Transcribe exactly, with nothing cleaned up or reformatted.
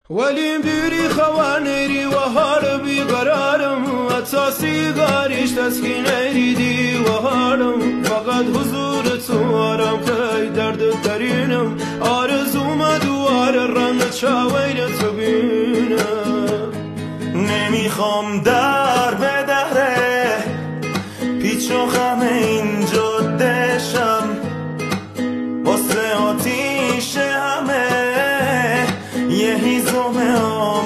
ولی بیری خوانیری و حال بیقرارم اتاسی گاریش تسکینیری دی و حالم فقط حضور تو آرام که درد ترینم آرزوم دوار رنگ چاوین تو بینم نمیخوام در به دره پیچ و خم این جدشم واسه آتیش همه یه هیزم